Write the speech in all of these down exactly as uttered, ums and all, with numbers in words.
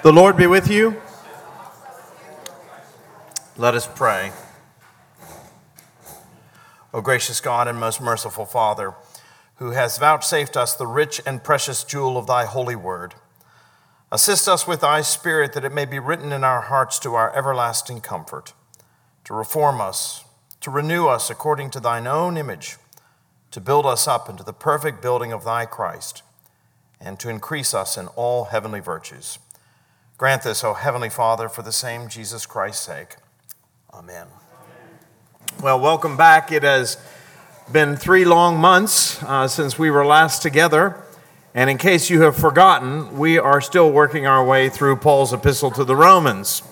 The Lord be with you. Let us pray. O gracious God and most merciful Father, who has vouchsafed us the rich and precious jewel of thy holy word, assist us with thy Spirit that it may be written in our hearts to our everlasting comfort, to reform us, to renew us according to thine own image, to build us up into the perfect building of thy Christ, and to increase us in all heavenly virtues. Grant this, O Heavenly Father, for the same Jesus Christ's sake. Amen. Well, welcome back. It has been three long months uh, since we were last together. And in case you have forgotten, we are still working our way through Paul's epistle to the Romans.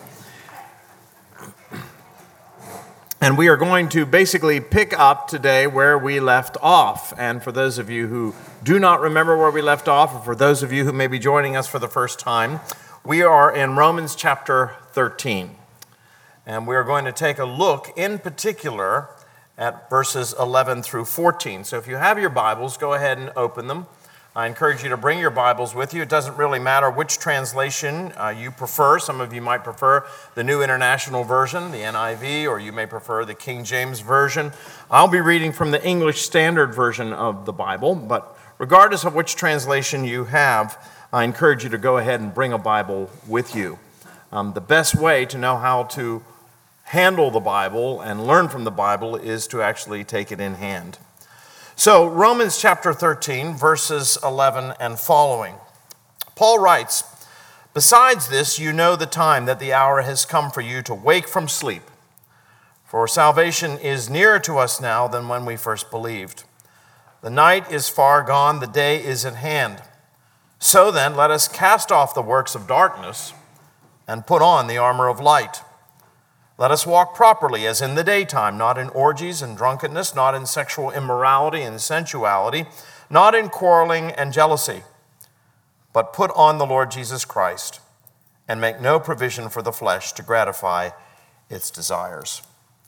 And we are going to basically pick up today where we left off. And for those of you who do not remember where we left off, or for those of you who may be joining us for the first time, we are in Romans chapter thirteen. And we are going to take a look in particular at verses eleven through fourteen. So if you have your Bibles, go ahead and open them. I encourage you to bring your Bibles with you. It doesn't really matter which translation uh, you prefer. Some of you might prefer the New International Version, the N I V, or you may prefer the King James Version. I'll be reading from the English Standard Version of the Bible, but regardless of which translation you have, I encourage you to go ahead and bring a Bible with you. Um, the best way to know how to handle the Bible and learn from the Bible is to actually take it in hand. So, Romans chapter thirteen, verses eleven and following. Paul writes, "Besides this, you know the time that the hour has come for you to wake from sleep. For salvation is nearer to us now than when we first believed. The night is far gone, the day is at hand. So then, let us cast off the works of darkness and put on the armor of light. Let us walk properly as in the daytime, not in orgies and drunkenness, not in sexual immorality and sensuality, not in quarreling and jealousy, but put on the Lord Jesus Christ and make no provision for the flesh to gratify its desires."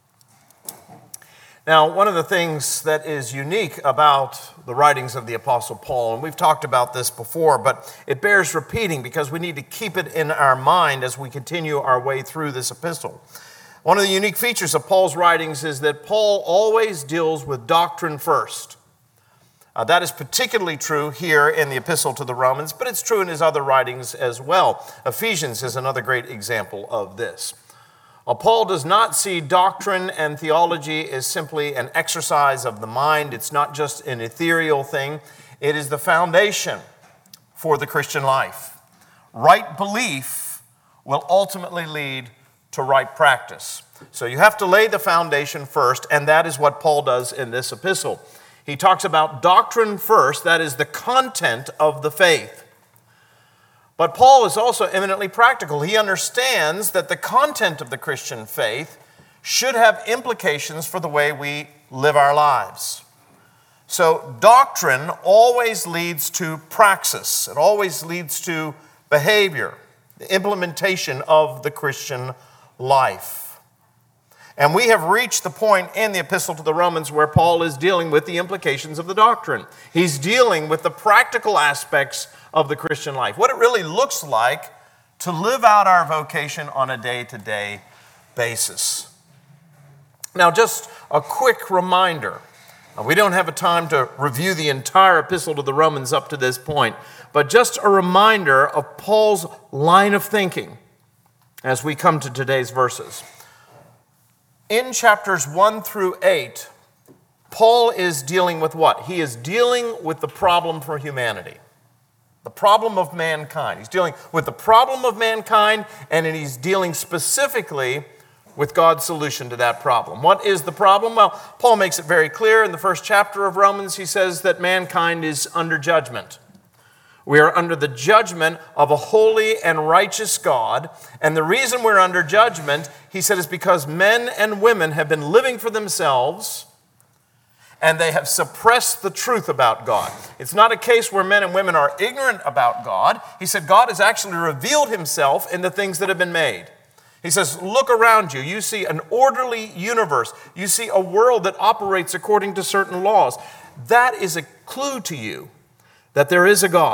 Now, one of the things that is unique about the writings of the Apostle Paul, and we've talked about this before, but it bears repeating because we need to keep it in our mind as we continue our way through this epistle. One of the unique features of Paul's writings is that Paul always deals with doctrine first. Uh, that is particularly true here in the epistle to the Romans, but it's true in his other writings as well. Ephesians is another great example of this. Well, Paul does not see doctrine and theology as simply an exercise of the mind. It's not just an ethereal thing. It is the foundation for the Christian life. Right belief will ultimately lead to right practice. So you have to lay the foundation first, and that is what Paul does in this epistle. He talks about doctrine first, that is the content of the faith. But Paul is also eminently practical. He understands that the content of the Christian faith should have implications for the way we live our lives. So doctrine always leads to praxis. It always leads to behavior, the implementation of the Christian life. And we have reached the point in the epistle to the Romans where Paul is dealing with the implications of the doctrine. He's dealing with the practical aspects of the Christian life, what it really looks like to live out our vocation on a day-to-day basis. Now, just a quick reminder. We don't have a time to review the entire epistle to the Romans up to this point, but just a reminder of Paul's line of thinking as we come to today's verses. In chapters one through eight, Paul is dealing with what? He is dealing with the problem for humanity. The problem of mankind. He's dealing with the problem of mankind, and he's dealing specifically with God's solution to that problem. What is the problem? Well, Paul makes it very clear in the first chapter of Romans. He says that mankind is under judgment. We are under the judgment of a holy and righteous God, and the reason we're under judgment, he said, is because men and women have been living for themselves, and they have suppressed the truth about God. It's not a case where men and women are ignorant about God. He said God has actually revealed himself in the things that have been made. He says, look around you. You see an orderly universe. You see a world that operates according to certain laws. That is a clue to you that there is a God.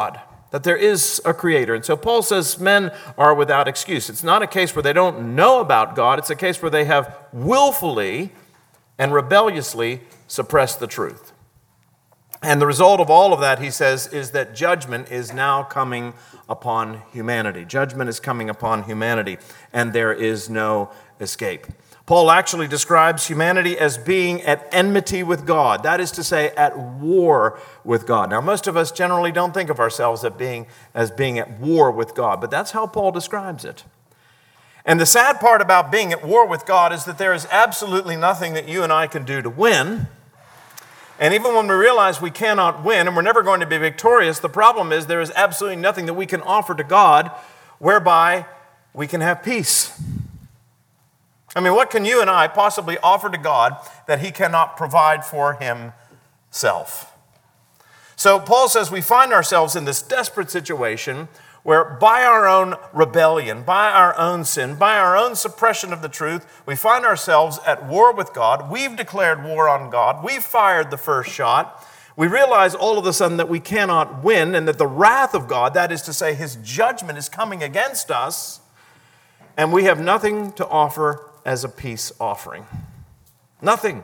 that there is a creator. And so Paul says men are without excuse. It's not a case where they don't know about God. It's a case where they have willfully and rebelliously suppressed the truth. And the result of all of that, he says, is that judgment is now coming upon humanity. Judgment is coming upon humanity, and there is no escape. Paul actually describes humanity as being at enmity with God. That is to say, at war with God. Now, most of us generally don't think of ourselves as being, as being at war with God, but that's how Paul describes it. And the sad part about being at war with God is that there is absolutely nothing that you and I can do to win. And even when we realize we cannot win and we're never going to be victorious, the problem is there is absolutely nothing that we can offer to God whereby we can have peace. I mean, what can you and I possibly offer to God that he cannot provide for himself? So Paul says we find ourselves in this desperate situation where by our own rebellion, by our own sin, by our own suppression of the truth, we find ourselves at war with God. We've declared war on God. We've fired the first shot. We realize all of a sudden that we cannot win and that the wrath of God, that is to say his judgment, is coming against us, and we have nothing to offer as a peace offering. Nothing.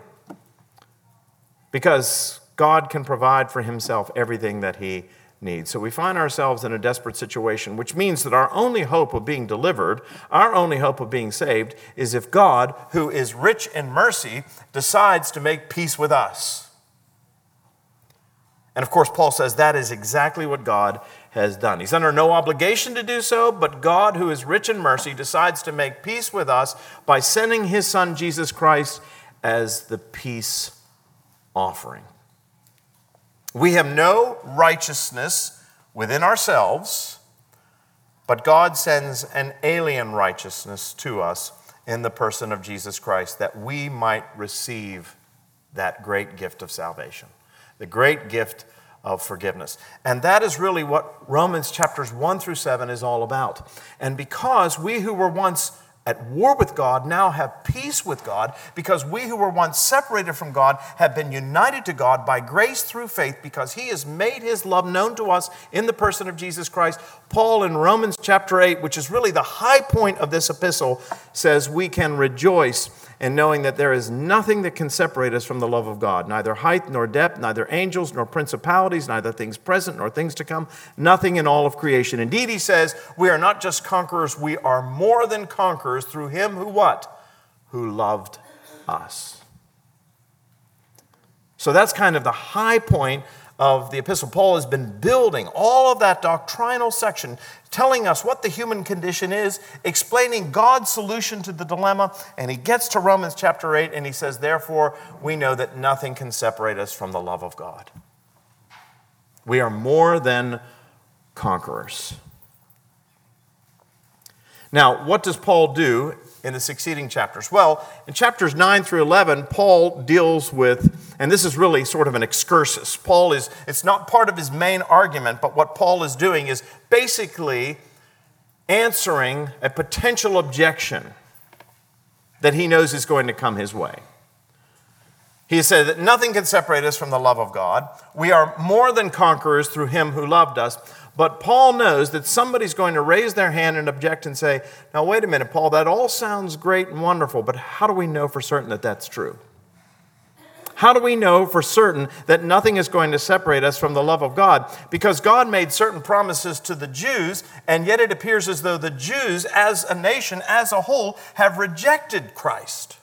Because God can provide for himself everything that he needs. So we find ourselves in a desperate situation, which means that our only hope of being delivered, our only hope of being saved, is if God, who is rich in mercy, decides to make peace with us. And of course, Paul says that is exactly what God has done. He's under no obligation to do so, but God, who is rich in mercy, decides to make peace with us by sending his Son, Jesus Christ, as the peace offering. We have no righteousness within ourselves, but God sends an alien righteousness to us in the person of Jesus Christ, that we might receive that great gift of salvation, the great gift of forgiveness. And that is really what Romans chapters one through seven is all about. And because we who were once at war with God now have peace with God, because we who were once separated from God have been united to God by grace through faith, because he has made his love known to us in the person of Jesus Christ, Paul in Romans chapter eight, which is really the high point of this epistle, says we can rejoice in knowing that there is nothing that can separate us from the love of God, neither height nor depth, neither angels nor principalities, neither things present nor things to come, nothing in all of creation. Indeed, he says, we are not just conquerors, we are more than conquerors through him who what? Who loved us. So that's kind of the high point of the epistle. Paul has been building all of that doctrinal section, telling us what the human condition is, explaining God's solution to the dilemma, and he gets to Romans chapter eight and he says, therefore, we know that nothing can separate us from the love of God. We are more than conquerors. Now, what does Paul do in the succeeding chapters? Well, in chapters nine through eleven, Paul deals with, and this is really sort of an excursus. Paul is, it's not part of his main argument, but what Paul is doing is basically answering a potential objection that he knows is going to come his way. He said that nothing can separate us from the love of God. We are more than conquerors through him who loved us. But Paul knows that somebody's going to raise their hand and object and say, now wait a minute, Paul, that all sounds great and wonderful, but how do we know for certain that that's true? How do we know for certain that nothing is going to separate us from the love of God? Because God made certain promises to the Jews, and yet it appears as though the Jews as a nation, as a whole, have rejected Christ.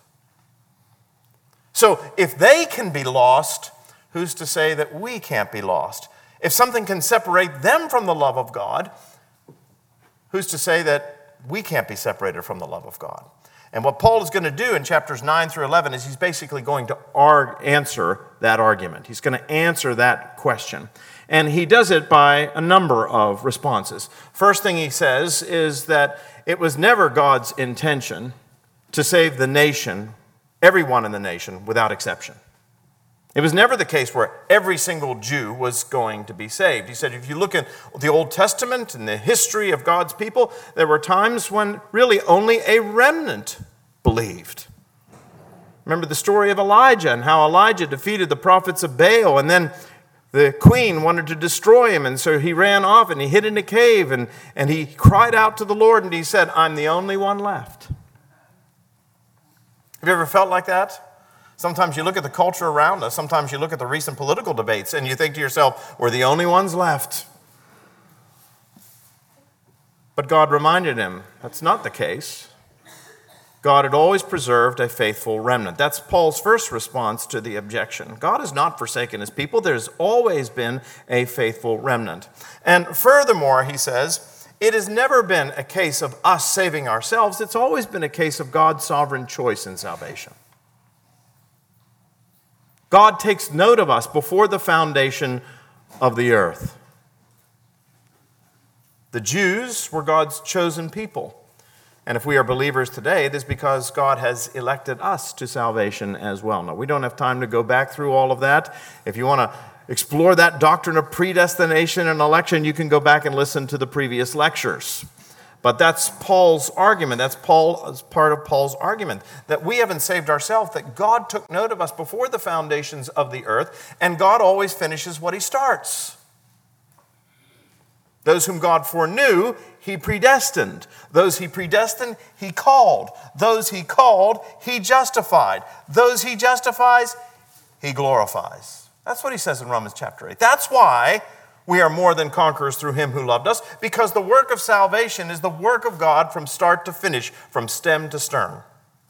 So if they can be lost, who's to say that we can't be lost? If something can separate them from the love of God, who's to say that we can't be separated from the love of God? And what Paul is going to do in chapters nine through eleven is he's basically going to arg- answer that argument. He's going to answer that question. And he does it by a number of responses. First thing he says is that it was never God's intention to save the nation, everyone in the nation, without exception. It was never the case where every single Jew was going to be saved. He said, if you look at the Old Testament and the history of God's people, there were times when really only a remnant believed. Remember the story of Elijah and how Elijah defeated the prophets of Baal, and then The queen wanted to destroy him, and so he ran off and he hid in a cave, and, and he cried out to the Lord, and he said, I'm the only one left. Have you ever felt like that? Sometimes you look at the culture around us, sometimes you look at the recent political debates, and you think to yourself, we're the only ones left. But God reminded him, that's not the case. God had always preserved a faithful remnant. That's Paul's first response to the objection. God has not forsaken his people. There's always been a faithful remnant. And furthermore, he says, it has never been a case of us saving ourselves. It's always been a case of God's sovereign choice in salvation. God takes note of us before the foundation of the earth. The Jews were God's chosen people. And if we are believers today, it is because God has elected us to salvation as well. Now, we don't have time to go back through all of that. If you want to explore that doctrine of predestination and election, you can go back and listen to the previous lectures. But that's Paul's argument. That's Paul's part of Paul's argument, that we haven't saved ourselves, that God took note of us before the foundations of the earth, and God always finishes what he starts. Those whom God foreknew, he predestined. Those he predestined, he called. Those he called, he justified. Those he justifies, he glorifies. That's what he says in Romans chapter eight. That's why we are more than conquerors through him who loved us, because the work of salvation is the work of God from start to finish, from stem to stern.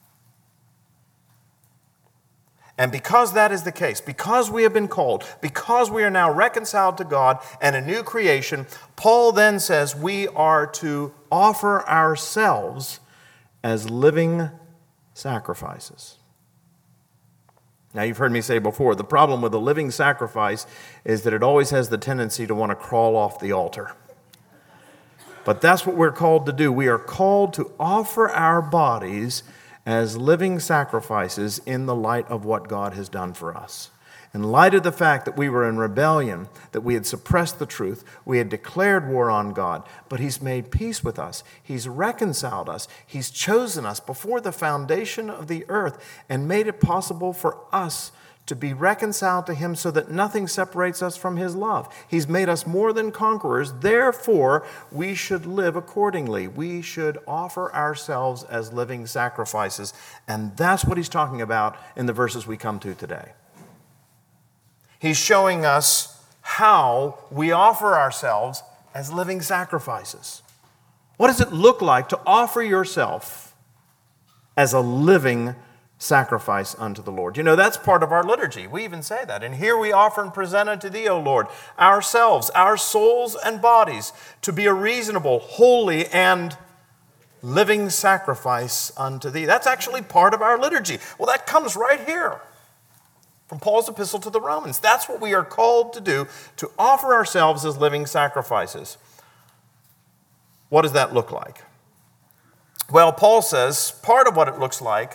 And because that is the case, because we have been called, because we are now reconciled to God and a new creation, Paul then says we are to offer ourselves as living sacrifices. Now, you've heard me say before, the problem with a living sacrifice is that it always has the tendency to want to crawl off the altar. But that's what we're called to do. We are called to offer our bodies as living sacrifices in the light of what God has done for us. In light of the fact that we were in rebellion, that we had suppressed the truth, we had declared war on God, but he's made peace with us. He's reconciled us. He's chosen us before the foundation of the earth and made it possible for us to be reconciled to him so that nothing separates us from his love. He's made us more than conquerors. Therefore, we should live accordingly. We should offer ourselves as living sacrifices. And that's what he's talking about in the verses we come to today. He's showing us how we offer ourselves as living sacrifices. What does it look like to offer yourself as a living sacrifice unto the Lord? You know, that's part of our liturgy. We even say that. And here we offer and present unto thee, O Lord, ourselves, our souls and bodies, to be a reasonable, holy, and living sacrifice unto thee. That's actually part of our liturgy. Well, that comes right here from Paul's epistle to the Romans. That's what we are called to do, to offer ourselves as living sacrifices. What does that look like? Well, Paul says part of what it looks like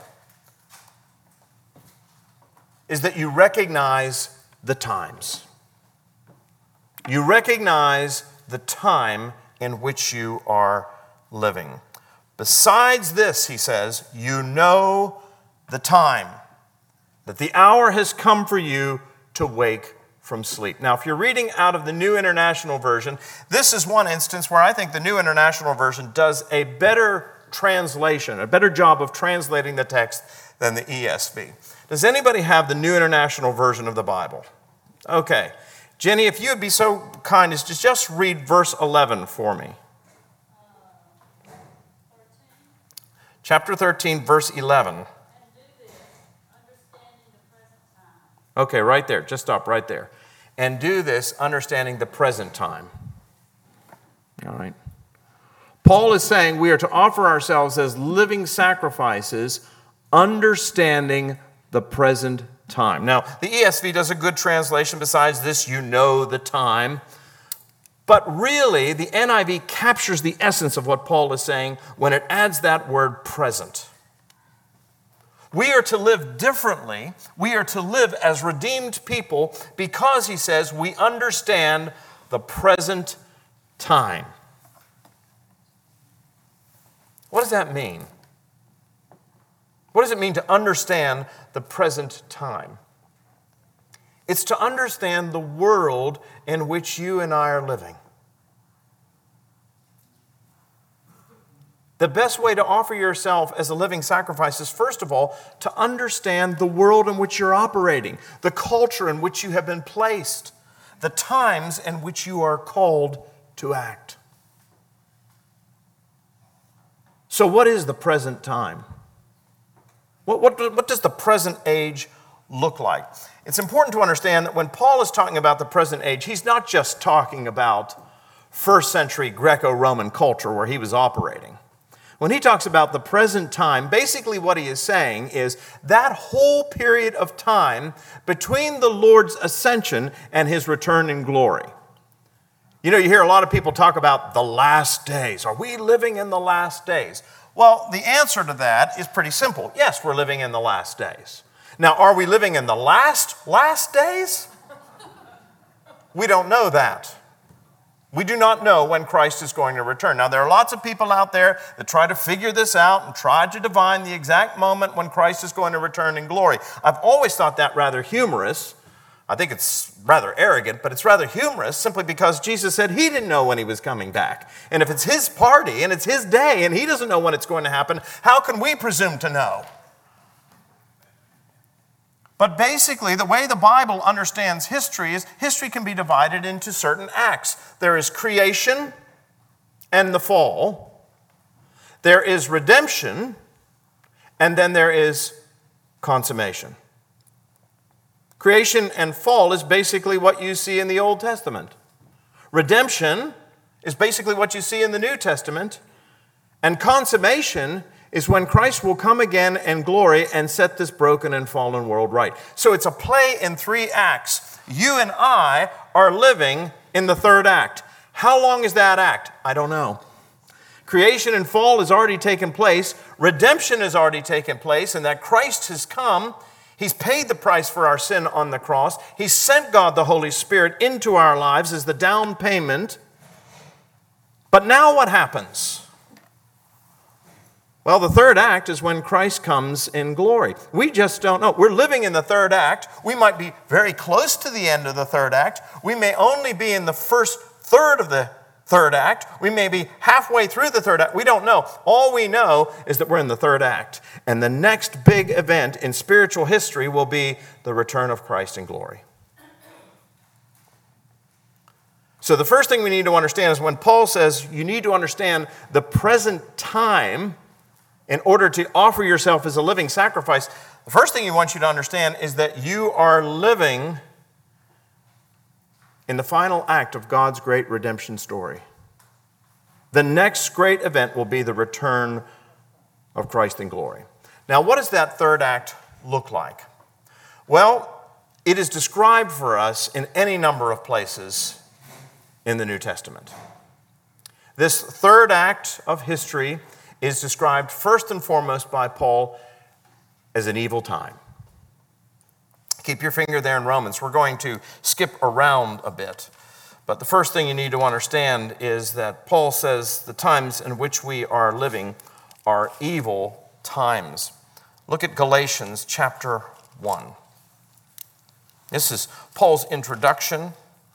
is that you recognize the times. You recognize the time in which you are living. Besides this, he says, you know the time, that the hour has come for you to wake from sleep. Now, if you're reading out of the New International Version, this is one instance where I think the New International Version does a better translation, a better job of translating the text than the E S V. Does anybody have the New International Version of the Bible? Okay. Jenny, if you would be so kind as to just read verse eleven for me. Chapter thirteen, verse eleven. Okay, right there. Just stop right there. And do this understanding the present time. All right. Paul is saying we are to offer ourselves as living sacrifices, understanding the present time. Now, the E S V does a good translation. Besides this, you know the time. But really, the N I V captures the essence of what Paul is saying when it adds that word present. We are to live differently. We are to live as redeemed people because, he says, we understand the present time. What does that mean? What does it mean to understand the present time? It's to understand the world in which you and I are living. The best way to offer yourself as a living sacrifice is, first of all, to understand the world in which you're operating, the culture in which you have been placed, the times in which you are called to act. So what is the present time? What, what, what does the present age look like? It's important to understand that when Paul is talking about the present age, he's not just talking about first century Greco-Roman culture where he was operating. When he talks about the present time, basically what he is saying is that whole period of time between the Lord's ascension and his return in glory. You know, you hear a lot of people talk about the last days. Are we living in the last days? Well, the answer to that is pretty simple. Yes, we're living in the last days. Now, are we living in the last, last days? We don't know that. We do not know when Christ is going to return. Now, there are lots of people out there that try to figure this out and try to divine the exact moment when Christ is going to return in glory. I've always thought that rather humorous. I think it's rather arrogant, but it's rather humorous simply because Jesus said he didn't know when he was coming back. And if it's his party and it's his day and he doesn't know when it's going to happen, how can we presume to know? But basically, the way the Bible understands history is history can be divided into certain acts. There is creation and the fall. There is redemption, and then there is consummation. Creation and fall is basically what you see in the Old Testament. Redemption is basically what you see in the New Testament. And consummation is when Christ will come again in glory and set this broken and fallen world right. So it's a play in three acts. You and I are living in the third act. How long is that act? I don't know. Creation and fall has already taken place. Redemption has already taken place, and that Christ has come. He's paid the price for our sin on the cross. He sent God the Holy Spirit into our lives as the down payment. But now what happens? Well, the third act is when Christ comes in glory. We just don't know. We're living in the third act. We might be very close to the end of the third act. We may only be in the first third of the third act. We may be halfway through the third act. We don't know. All we know is that we're in the third act. And the next big event in spiritual history will be the return of Christ in glory. So the first thing we need to understand is when Paul says you need to understand the present time in order to offer yourself as a living sacrifice, the first thing he wants you to understand is that you are living in the final act of God's great redemption story. The next great event will be the return of Christ in glory. Now, what does that third act look like? Well, it is described for us in any number of places in the New Testament. This third act of history is described first and foremost by Paul as an evil time. Keep your finger there in Romans. We're going to skip around a bit. But the first thing you need to understand is that Paul says the times in which we are living are evil times. Look at Galatians chapter one. This is Paul's introduction.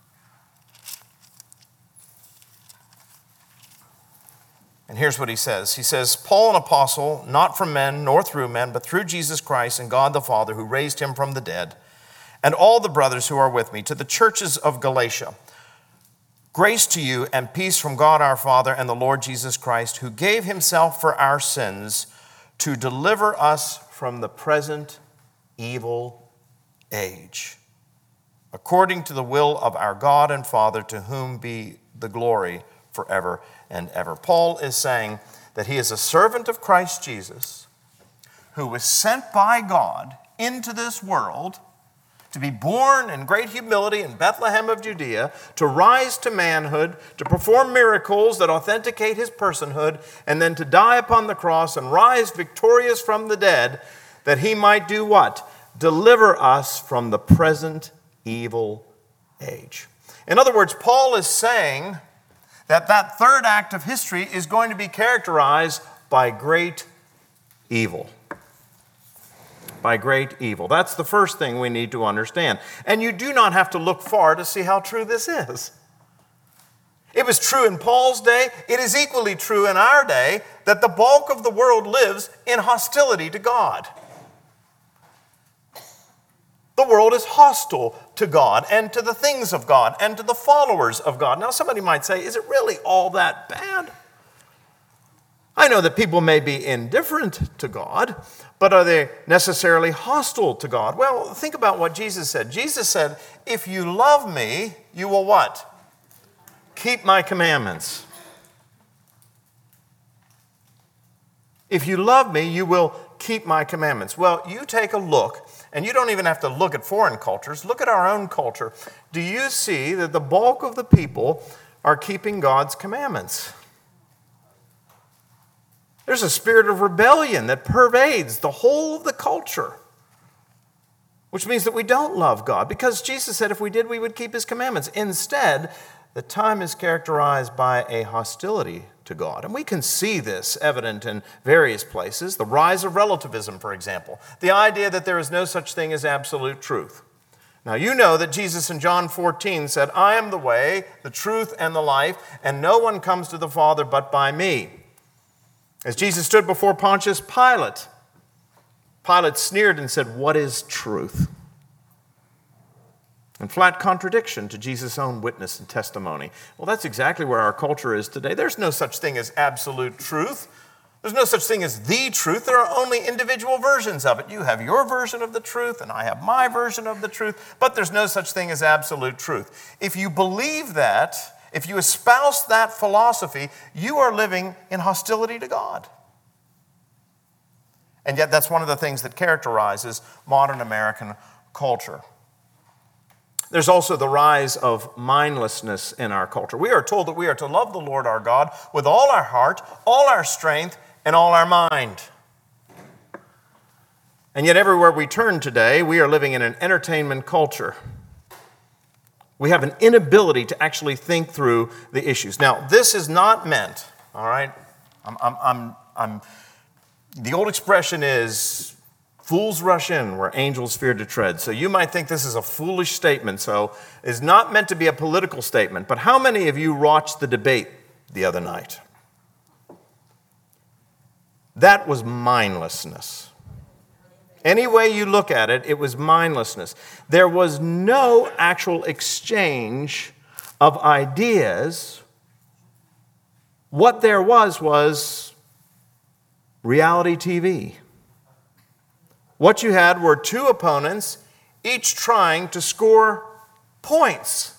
And here's what he says. He says, Paul, an apostle, not from men, nor through men, but through Jesus Christ and God the Father, who raised him from the dead, and all the brothers who are with me, to the churches of Galatia. Grace to you and peace from God our Father and the Lord Jesus Christ, who gave himself for our sins to deliver us from the present evil age, according to the will of our God and Father, to whom be the glory forever and ever. Paul is saying that he is a servant of Christ Jesus who was sent by God into this world to be born in great humility in Bethlehem of Judea, to rise to manhood, to perform miracles that authenticate his personhood, and then to die upon the cross and rise victorious from the dead, that he might do what? Deliver us from the present evil age. In other words, Paul is saying that that third act of history is going to be characterized by great evil. by great evil. That's the first thing we need to understand. And you do not have to look far to see how true this is. It was true in Paul's day. It is equally true in our day that the bulk of the world lives in hostility to God. The world is hostile to God and to the things of God and to the followers of God. Now, somebody might say, is it really all that bad? I know that people may be indifferent to God, but are they necessarily hostile to God? Well, think about what Jesus said. Jesus said, if you love me, you will what? Keep my commandments. If you love me, you will keep my commandments. Well, you take a look, and you don't even have to look at foreign cultures. Look at our own culture. Do you see that the bulk of the people are keeping God's commandments? There's a spirit of rebellion that pervades the whole of the culture, which means that we don't love God, because Jesus said if we did, we would keep his commandments. Instead, the time is characterized by a hostility to God. And we can see this evident in various places. The rise of relativism, for example. The idea that there is no such thing as absolute truth. Now, you know that Jesus in John fourteen said, I am the way, the truth, and the life, and no one comes to the Father but by me. As Jesus stood before Pontius Pilate, Pilate sneered and said, what is truth? In flat contradiction to Jesus' own witness and testimony. Well, that's exactly where our culture is today. There's no such thing as absolute truth. There's no such thing as the truth. There are only individual versions of it. You have your version of the truth, and I have my version of the truth, but there's no such thing as absolute truth. If you believe that, if you espouse that philosophy, you are living in hostility to God. And yet that's one of the things that characterizes modern American culture. There's also the rise of mindlessness in our culture. We are told that we are to love the Lord our God with all our heart, all our strength, and all our mind. And yet everywhere we turn today, we are living in an entertainment culture. We have an inability to actually think through the issues. Now, this is not meant, all right? I'm, I'm, I'm, I'm, the old expression is, fools rush in where angels fear to tread. So you might think this is a foolish statement, so it's not meant to be a political statement. But how many of you watched the debate the other night? That was mindlessness. Any way you look at it, it was mindlessness. There was no actual exchange of ideas. What there was was reality T V. What you had were two opponents, each trying to score points.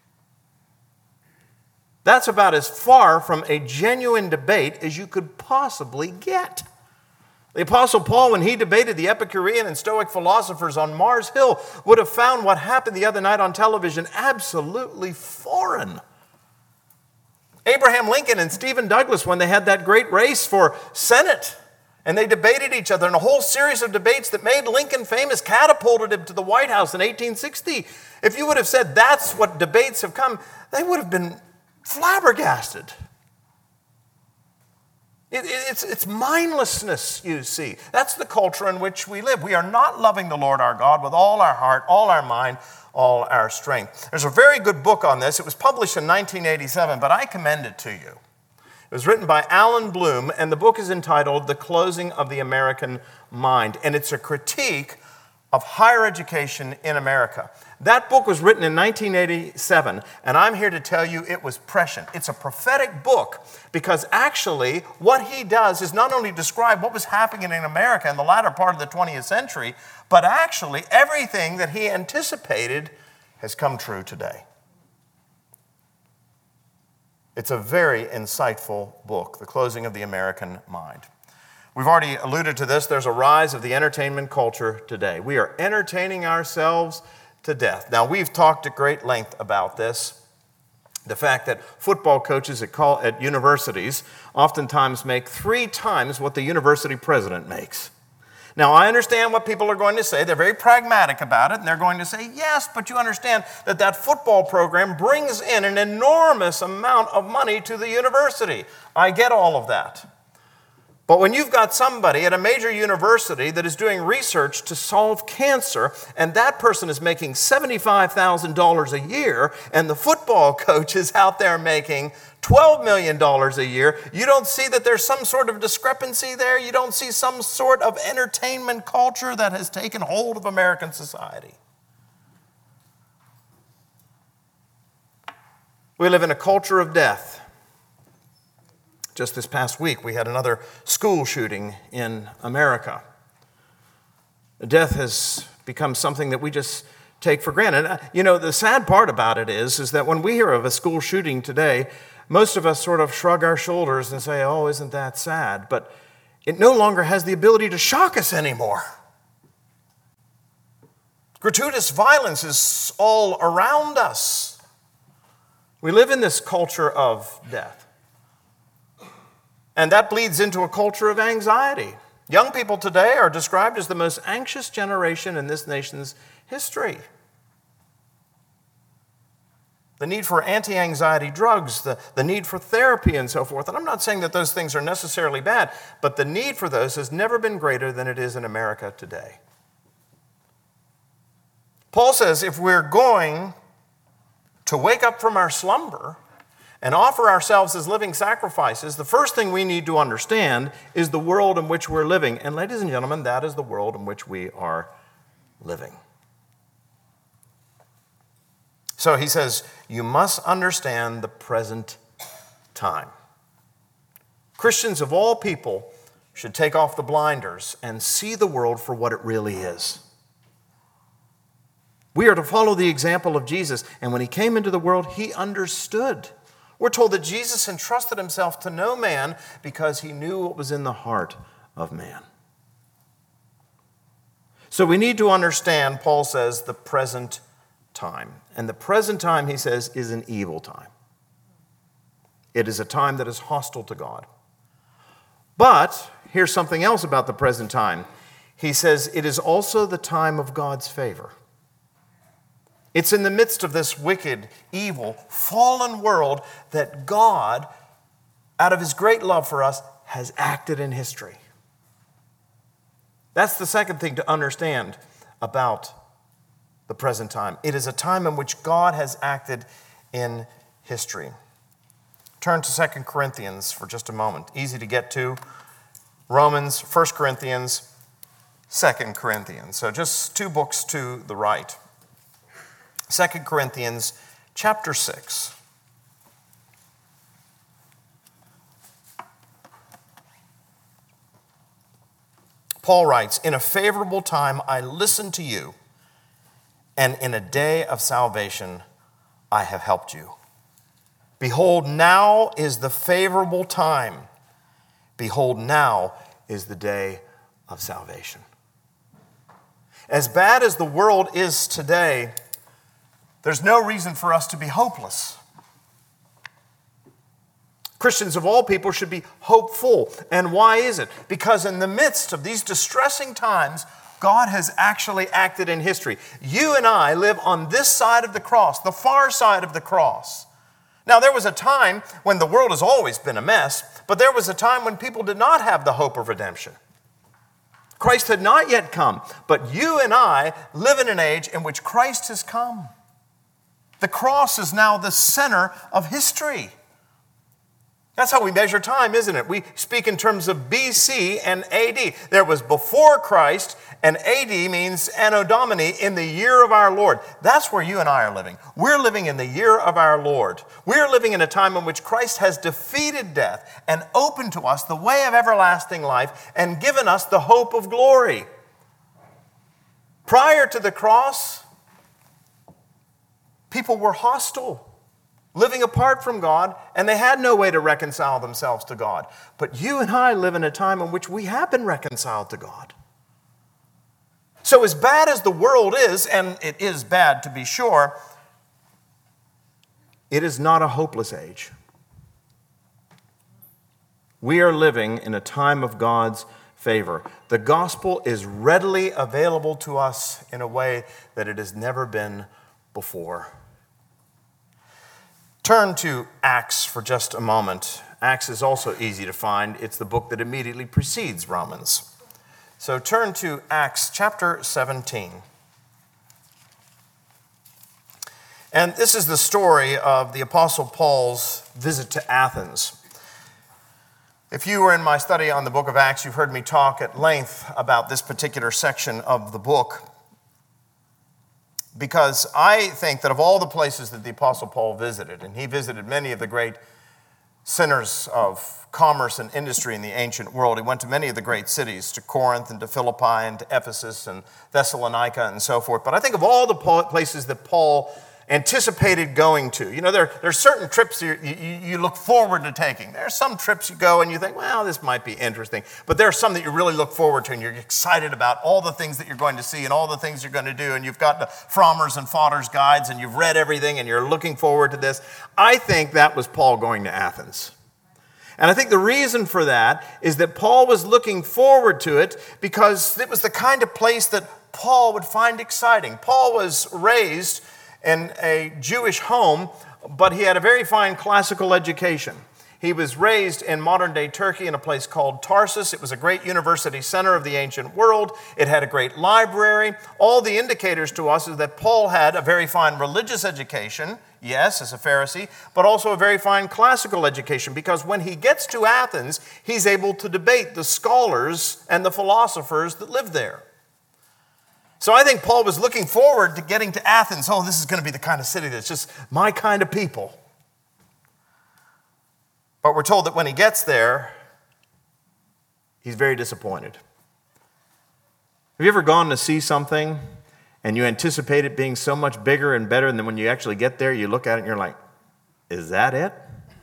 That's about as far from a genuine debate as you could possibly get. The Apostle Paul, when he debated the Epicurean and Stoic philosophers on Mars Hill, would have found what happened the other night on television absolutely foreign. Abraham Lincoln and Stephen Douglas, when they had that great race for Senate, and they debated each other in a whole series of debates that made Lincoln famous, catapulted him to the White House in eighteen sixty. If you would have said that's what debates have come, they would have been flabbergasted. It, it's, it's mindlessness, you see. That's the culture in which we live. We are not loving the Lord our God with all our heart, all our mind, all our strength. There's a very good book on this. It was published in nineteen eighty-seven, but I commend it to you. It was written by Alan Bloom, and the book is entitled The Closing of the American Mind, and it's a critique of higher education in America. That book was written in nineteen eighty-seven, and I'm here to tell you it was prescient. It's a prophetic book because actually what he does is not only describe what was happening in America in the latter part of the twentieth century, but actually everything that he anticipated has come true today. It's a very insightful book, The Closing of the American Mind. We've already alluded to this. There's a rise of the entertainment culture today. We are entertaining ourselves to death. Now, we've talked at great length about this. The fact that football coaches at, call, at universities oftentimes make three times what the university president makes. Now, I understand what people are going to say. They're very pragmatic about it, and they're going to say, yes, but you understand that that football program brings in an enormous amount of money to the university. I get all of that. But when you've got somebody at a major university that is doing research to solve cancer, and that person is making seventy-five thousand dollars a year, and the football coach is out there making twelve million dollars a year, you don't see that there's some sort of discrepancy there? You don't see some sort of entertainment culture that has taken hold of American society? We live in a culture of death. Just this past week, we had another school shooting in America. Death has become something that we just take for granted. You know, the sad part about it is, is that when we hear of a school shooting today, most of us sort of shrug our shoulders and say, oh, isn't that sad? But it no longer has the ability to shock us anymore. Gratuitous violence is all around us. We live in this culture of death. And that bleeds into a culture of anxiety. Young people today are described as the most anxious generation in this nation's history. The need for anti-anxiety drugs, the, the need for therapy and so forth. And I'm not saying that those things are necessarily bad, but the need for those has never been greater than it is in America today. Paul says if we're going to wake up from our slumber and offer ourselves as living sacrifices, the first thing we need to understand is the world in which we're living. And ladies and gentlemen, that is the world in which we are living. So he says, you must understand the present time. Christians of all people should take off the blinders and see the world for what it really is. We are to follow the example of Jesus, and when he came into the world, he understood. We're told that Jesus entrusted himself to no man because he knew what was in the heart of man. So we need to understand, Paul says, the present time. And the present time, he says, is an evil time. It is a time that is hostile to God. But here's something else about the present time. He says it is also the time of God's favor. It's in the midst of this wicked, evil, fallen world that God, out of his great love for us, has acted in history. That's the second thing to understand about the present time. It is a time in which God has acted in history. Turn to Second Corinthians for just a moment. Easy to get to. Romans, First Corinthians, Second Corinthians. So just two books to the right. Second Corinthians chapter six. Paul writes, in a favorable time I listened to you, and in a day of salvation I have helped you. Behold, now is the favorable time. Behold, now is the day of salvation. As bad as the world is today, there's no reason for us to be hopeless. Christians of all people should be hopeful. And why is it? Because in the midst of these distressing times, God has actually acted in history. You and I live on this side of the cross, the far side of the cross. Now, there was a time when the world has always been a mess, but there was a time when people did not have the hope of redemption. Christ had not yet come, but you and I live in an age in which Christ has come. The cross is now the center of history. That's how we measure time, isn't it? We speak in terms of B C and A D. There was before Christ, and A D means Anno Domini, in the year of our Lord. That's where you and I are living. We're living in the year of our Lord. We're living in a time in which Christ has defeated death and opened to us the way of everlasting life and given us the hope of glory. Prior to the cross, people were hostile, living apart from God, and they had no way to reconcile themselves to God. But you and I live in a time in which we have been reconciled to God. So as bad as the world is, and it is bad to be sure, it is not a hopeless age. We are living in a time of God's favor. The gospel is readily available to us in a way that it has never been before. Turn to Acts for just a moment Acts is also easy to find. It's the book that immediately precedes Romans. So turn to Acts chapter seventeen. And this is the story of the Apostle Paul's visit to Athens. If you were in my study on the book of Acts, you've heard me talk at length about this particular section of the book, because I think that of all the places that the Apostle Paul visited, and he visited many of the great centers of commerce and industry in the ancient world. He went to many of the great cities, to Corinth and to Philippi and to Ephesus and Thessalonica and so forth. But I think of all the places that Paul anticipated going to. You know, there, there are certain trips you, you, you look forward to taking. There are some trips you go and you think, well, this might be interesting. But there are some that you really look forward to and you're excited about all the things that you're going to see and all the things you're going to do. And you've got the Frommer's and Fodder's guides and you've read everything and you're looking forward to this. I think that was Paul going to Athens. And I think the reason for that is that Paul was looking forward to it because it was the kind of place that Paul would find exciting. Paul was raised in a Jewish home, but he had a very fine classical education. He was raised in modern-day Turkey in a place called Tarsus. It was a great university center of the ancient world. It had a great library. All the indicators to us is that Paul had a very fine religious education, yes, as a Pharisee, but also a very fine classical education, because when he gets to Athens, he's able to debate the scholars and the philosophers that lived there. So I think Paul was looking forward to getting to Athens. Oh, this is going to be the kind of city that's just my kind of people. But we're told that when he gets there, he's very disappointed. Have you ever gone to see something and you anticipate it being so much bigger and better, and then when you actually get there, you look at it and you're like, is that it?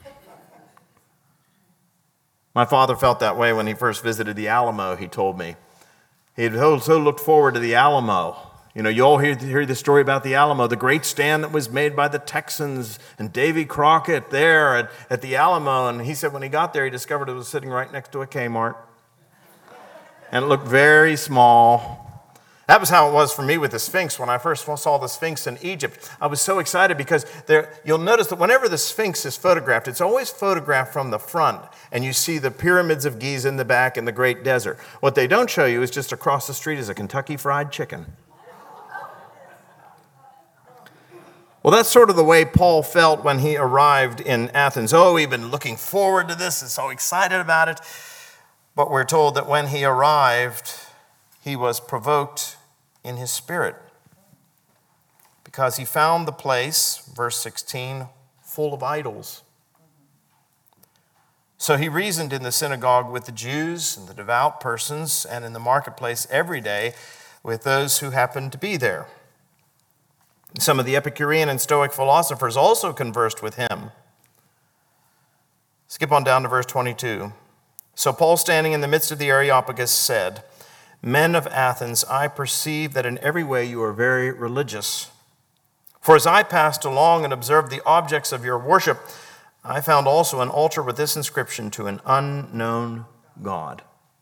My father felt that way when he first visited the Alamo, he told me. He had so looked forward to the Alamo. You know, you all hear, hear the story about the Alamo, the great stand that was made by the Texans and Davy Crockett there at, at the Alamo. And he said when he got there, he discovered it was sitting right next to a Kmart. And it looked very small. That was how it was for me with the Sphinx. When I first saw the Sphinx in Egypt, I was so excited because there, you'll notice that whenever the Sphinx is photographed, it's always photographed from the front, and you see the pyramids of Giza in the back and the Great Desert. What they don't show you is just across the street is a Kentucky Fried Chicken. Well, that's sort of the way Paul felt when he arrived in Athens. Oh, we've been looking forward to this and so excited about it. But we're told that when he arrived, he was provoked in his spirit because he found the place, verse sixteen, full of idols. So he reasoned in the synagogue with the Jews and the devout persons, and in the marketplace every day with those who happened to be there. Some of the Epicurean and Stoic philosophers also conversed with him. Skip on down to verse twenty-two. So Paul, standing in the midst of the Areopagus, said, Men of Athens, I perceive that in every way you are very religious. For as I passed along and observed the objects of your worship, I found also an altar with this inscription, to an unknown God.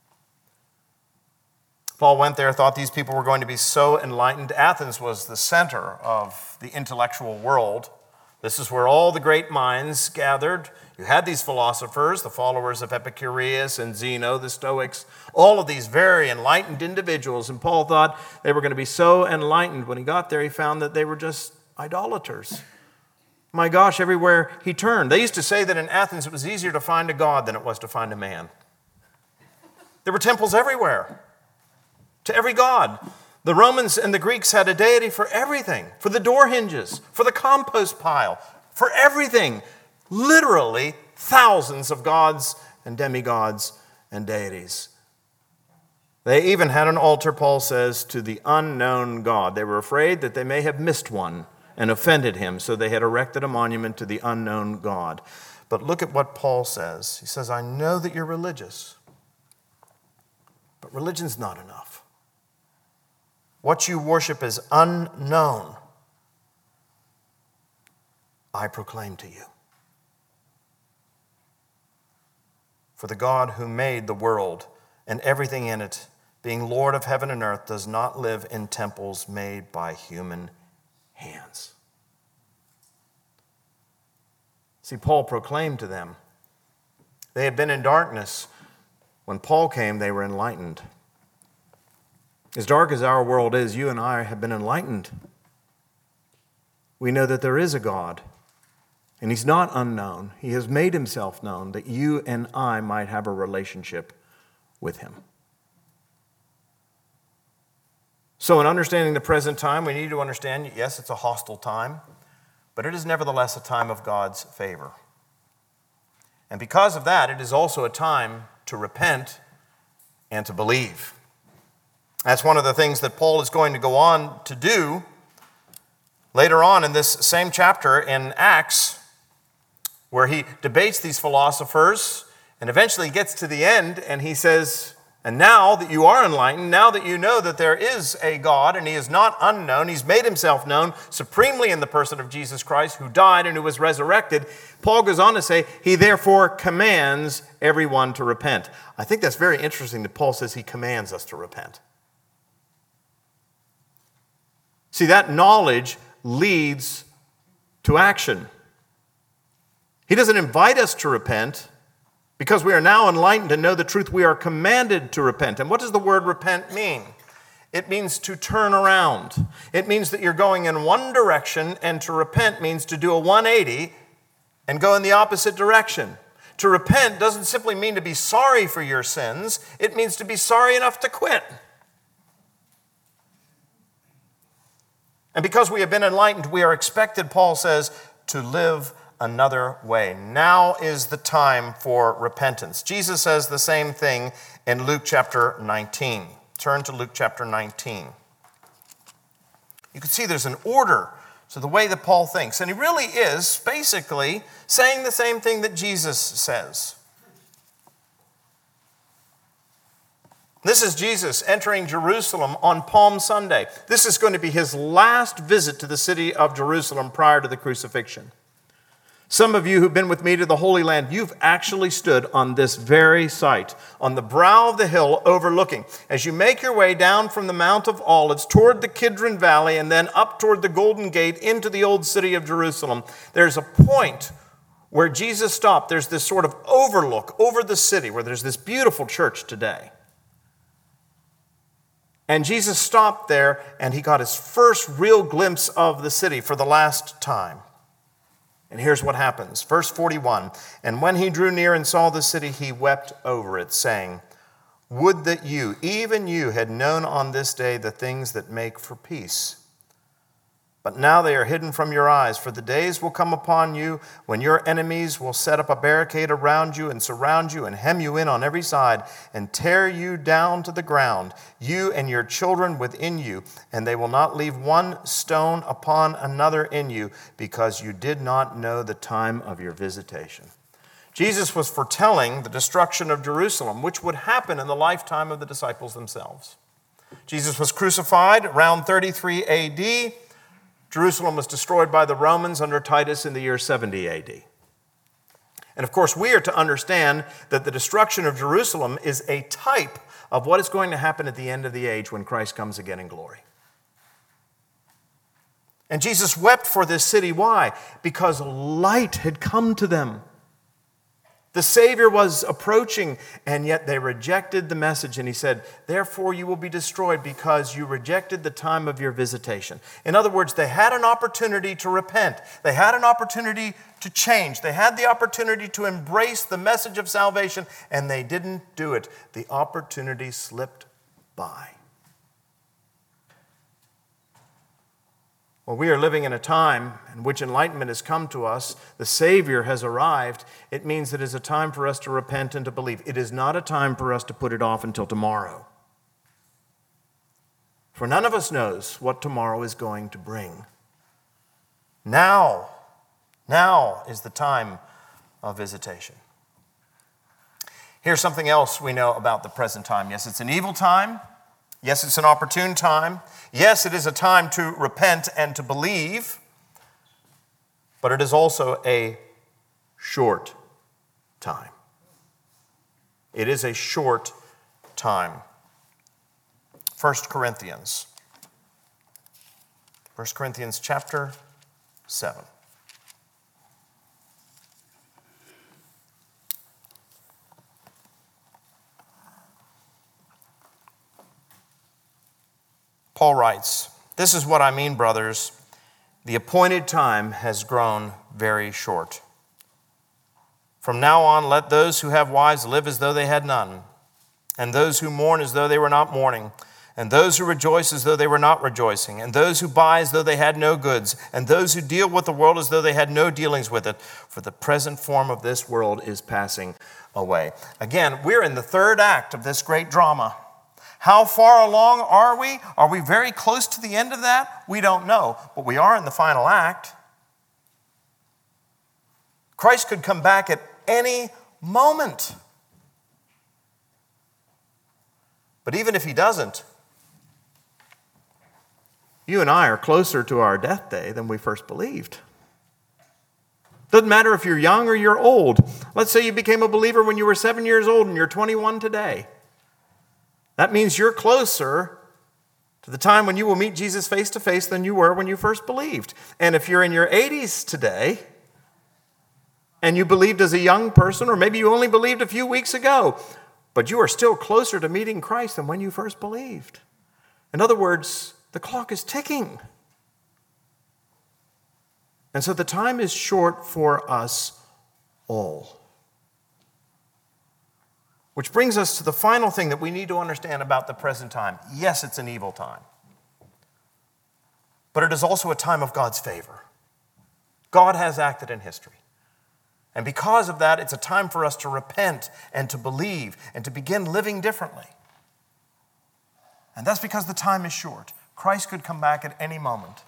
Paul went there, thought these people were going to be so enlightened. Athens was the center of the intellectual world. This is where all the great minds gathered. You had these philosophers, the followers of Epicurus and Zeno, the Stoics, all of these very enlightened individuals. And Paul thought they were going to be so enlightened. When he got there, he found that they were just idolaters. My gosh, everywhere he turned. They used to say that in Athens it was easier to find a god than it was to find a man. There were temples everywhere, to every god. The Romans and the Greeks had a deity for everything, for the door hinges, for the compost pile, for everything. Literally thousands of gods and demigods and deities. They even had an altar, Paul says, to the unknown God. They were afraid that they may have missed one and offended him, so they had erected a monument to the unknown God. But look at what Paul says. He says, I know that you're religious, but religion's not enough. What you worship is unknown. I proclaim to you. For the God who made the world and everything in it, being Lord of heaven and earth, does not live in temples made by human hands. See, Paul proclaimed to them They had been in darkness. When Paul came, they were enlightened. As dark as our world is, you and I have been enlightened. We know that there is a God, and He's not unknown. He has made Himself known that you and I might have a relationship with Him. So in understanding the present time, we need to understand, yes, it's a hostile time, but it is nevertheless a time of God's favor. And because of that, it is also a time to repent and to believe. That's one of the things that Paul is going to go on to do later on in this same chapter in Acts, where he debates these philosophers and eventually gets to the end and he says, and now that you are enlightened, now that you know that there is a God and He is not unknown, He's made Himself known supremely in the person of Jesus Christ, who died and who was resurrected, Paul goes on to say, He therefore commands everyone to repent. I think that's very interesting that Paul says He commands us to repent. See, that knowledge leads to action. He doesn't invite us to repent. Because we are now enlightened and know the truth, we are commanded to repent. And what does the word repent mean? It means to turn around. It means that you're going in one direction, and to repent means to do a one eighty and go in the opposite direction. To repent doesn't simply mean to be sorry for your sins. It means to be sorry enough to quit. And because we have been enlightened, we are expected, Paul says, to live another way. Now is the time for repentance. Jesus says the same thing in Luke chapter nineteen. Turn to Luke chapter nineteen. You can see there's an order to the way that Paul thinks. And he really is basically saying the same thing that Jesus says. This is Jesus entering Jerusalem on Palm Sunday. This is going to be his last visit to the city of Jerusalem prior to the crucifixion. Some of you who've been with me to the Holy Land, you've actually stood on this very site, on the brow of the hill overlooking. As you make your way down from the Mount of Olives toward the Kidron Valley and then up toward the Golden Gate into the old city of Jerusalem, there's a point where Jesus stopped. There's this sort of overlook over the city where there's this beautiful church today. And Jesus stopped there and he got his first real glimpse of the city for the last time. And here's what happens. Verse forty-one, and when he drew near and saw the city, he wept over it, saying, would that you, even you, had known on this day the things that make for peace. But now they are hidden from your eyes, for the days will come upon you when your enemies will set up a barricade around you and surround you and hem you in on every side and tear you down to the ground, you and your children within you, and they will not leave one stone upon another in you, because you did not know the time of your visitation. Jesus was foretelling the destruction of Jerusalem, which would happen in the lifetime of the disciples themselves. Jesus was crucified around thirty-three A D. Jerusalem was destroyed by the Romans under Titus in the year seventy A D. And of course, we are to understand that the destruction of Jerusalem is a type of what is going to happen at the end of the age when Christ comes again in glory. And Jesus wept for this city. Why? Because light had come to them. The Savior was approaching, and yet they rejected the message. And he said, therefore you will be destroyed because you rejected the time of your visitation. In other words, they had an opportunity to repent. They had an opportunity to change. They had the opportunity to embrace the message of salvation, and they didn't do it. The opportunity slipped by. Well, we are living in a time in which enlightenment has come to us. The Savior has arrived. It means it is a time for us to repent and to believe. It is not a time for us to put it off until tomorrow. For none of us knows what tomorrow is going to bring. Now, now is the time of visitation. Here's something else we know about the present time. Yes, it's an evil time. Yes, it's an opportune time. Yes, it is a time to repent and to believe. But it is also a short time. It is a short time. First Corinthians. First Corinthians chapter seven. Paul writes, "This is what I mean, brothers. The appointed time has grown very short. From now on, let those who have wives live as though they had none, and those who mourn as though they were not mourning, and those who rejoice as though they were not rejoicing, and those who buy as though they had no goods, and those who deal with the world as though they had no dealings with it, for the present form of this world is passing away." Again, we're in the third act of this great drama. How far along are we? Are we very close to the end of that? We don't know, but we are in the final act. Christ could come back at any moment. But even if he doesn't, you and I are closer to our death day than we first believed. Doesn't matter if you're young or you're old. Let's say you became a believer when you were seven years old and you're twenty-one today. That means you're closer to the time when you will meet Jesus face to face than you were when you first believed. And if you're in your eighties today, and you believed as a young person, or maybe you only believed a few weeks ago, but you are still closer to meeting Christ than when you first believed. In other words, the clock is ticking. And so the time is short for us all. Which brings us to the final thing that we need to understand about the present time. Yes, it's an evil time. But it is also a time of God's favor. God has acted in history. And because of that, it's a time for us to repent and to believe and to begin living differently. And that's because the time is short. Christ could come back at any moment.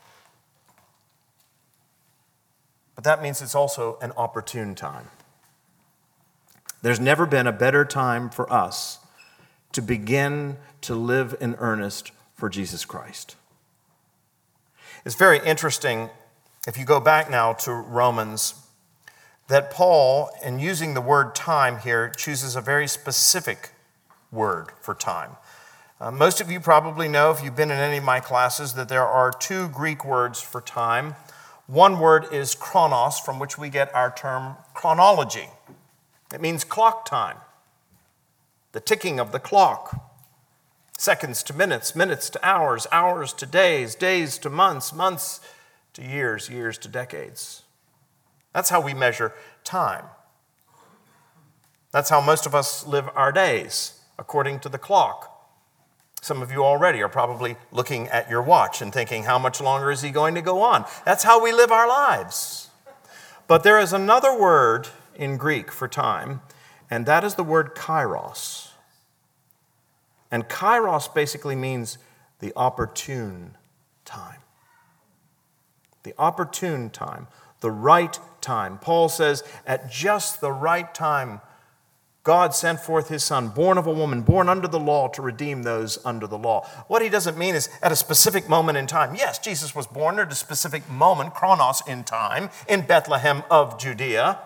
But that means it's also an opportune time. There's never been a better time for us to begin to live in earnest for Jesus Christ. It's very interesting, if you go back now to Romans, that Paul, in using the word time here, chooses a very specific word for time. Uh, most of you probably know, if you've been in any of my classes, that there are two Greek words for time. One word is chronos, from which we get our term chronology. It means clock time, the ticking of the clock. Seconds to minutes, minutes to hours, hours to days, days to months, months to years, years to decades. That's how we measure time. That's how most of us live our days, according to the clock. Some of you already are probably looking at your watch and thinking, how much longer is he going to go on? That's how we live our lives. But there is another word in Greek for time, and that is the word kairos. And kairos basically means the opportune time. The opportune time, the right time. Paul says, at just the right time, God sent forth his Son, born of a woman, born under the law, to redeem those under the law. What he doesn't mean is at a specific moment in time. Yes, Jesus was born at a specific moment, chronos, in time, in Bethlehem of Judea.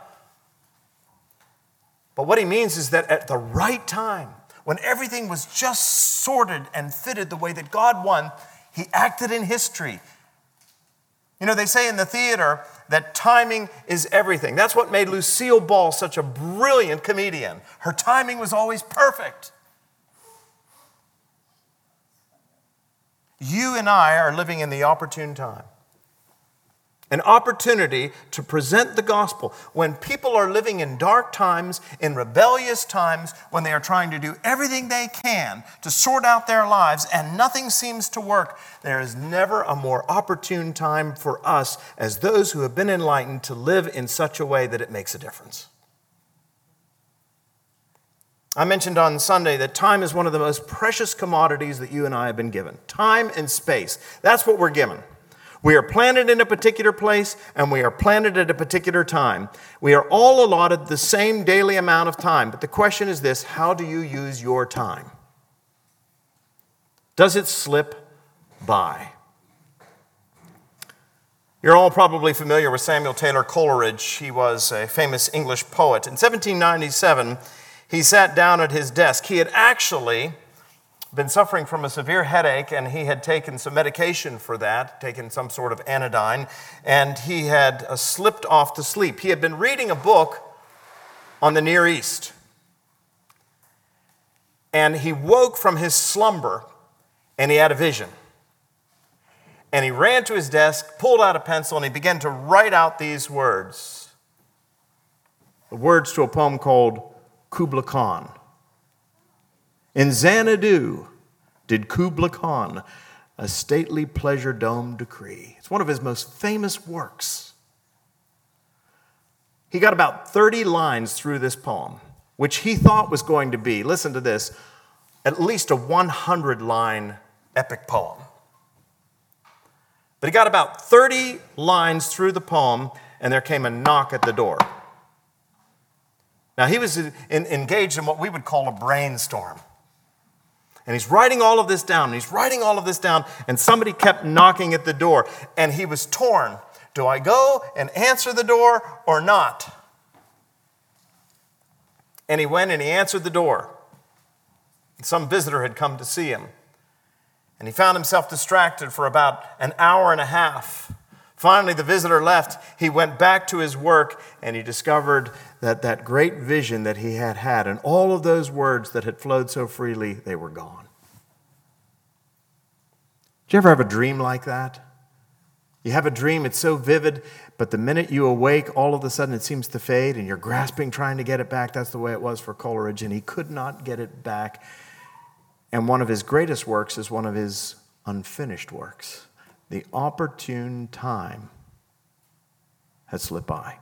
But what he means is that at the right time, when everything was just sorted and fitted the way that God wanted, he acted in history. You know, they say in the theater that timing is everything. That's what made Lucille Ball such a brilliant comedian. Her timing was always perfect. You and I are living in the opportune time. An opportunity to present the gospel when people are living in dark times, in rebellious times, when they are trying to do everything they can to sort out their lives and nothing seems to work. There is never a more opportune time for us as those who have been enlightened to live in such a way that it makes a difference. I mentioned on Sunday that time is one of the most precious commodities that you and I have been given. Time and space. That's what we're given. We are planted in a particular place, and we are planted at a particular time. We are all allotted the same daily amount of time. But the question is this: how do you use your time? Does it slip by? You're all probably familiar with Samuel Taylor Coleridge. He was a famous English poet. In seventeen ninety-seven, he sat down at his desk. He had actually been suffering from a severe headache, and he had taken some medication for that, taken some sort of anodyne, and he had uh, slipped off to sleep. He had been reading a book on the Near East, and he woke from his slumber, and he had a vision. And he ran to his desk, pulled out a pencil, and he began to write out these words. The words to a poem called Kubla Khan. In Xanadu did Kubla Khan a stately pleasure dome decree. It's one of his most famous works. He got about thirty lines through this poem, which he thought was going to be, listen to this, at least a one hundred line epic poem. But he got about thirty lines through the poem, and there came a knock at the door. Now, he was in, engaged in what we would call a brainstorm. And he's writing all of this down, and he's writing all of this down, and somebody kept knocking at the door, and he was torn. Do I go and answer the door or not? And he went and he answered the door. Some visitor had come to see him. And he found himself distracted for about an hour and a half. Finally, the visitor left. He went back to his work, and he discovered that that great vision that he had had and all of those words that had flowed so freely, they were gone. Did you ever have a dream like that? You have a dream, it's so vivid, but the minute you awake, all of a sudden it seems to fade, and you're grasping, trying to get it back. That's the way it was for Coleridge, and he could not get it back. And one of his greatest works is one of his unfinished works. The opportune time had slipped by.